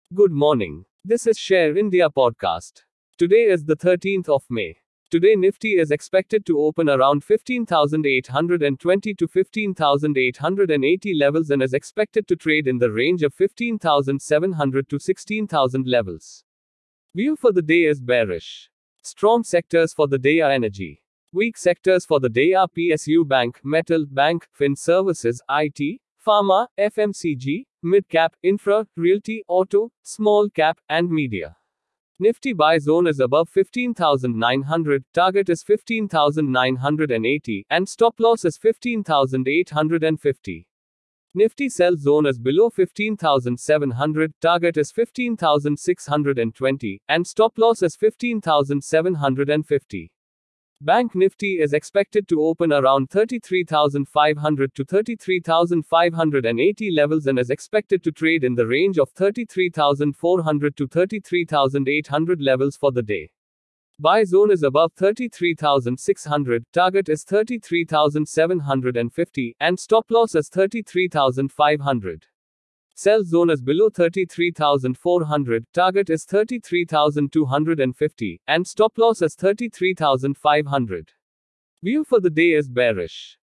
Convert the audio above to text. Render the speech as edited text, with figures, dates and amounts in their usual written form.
Good morning. This is Share India podcast. Today is the 13th of May. Today Nifty is expected to open around 15,820 to 15,880 levels and is expected to trade in the range of 15,700 to 16,000 levels. View for the day is bearish. Strong sectors for the day are energy. Weak sectors for the day are PSU Bank, Metal, Bank, Fin Services, IT, Pharma, FMCG, Mid-cap, Infra, Realty, Auto, Small cap, and Media. Nifty buy zone is above 15,900, target is 15,980, and stop loss is 15,850. Nifty sell zone is below 15,700, target is 15,620, and stop loss is 15,750. Bank Nifty is expected to open around 33,500 to 33,580 levels and is expected to trade in the range of 33,400 to 33,800 levels for the day. Buy zone is above 33,600, target is 33,750, and stop loss is 33,500. Sell zone is below 33,400, target is 33,250, and stop loss is 33,500. View for the day is bearish.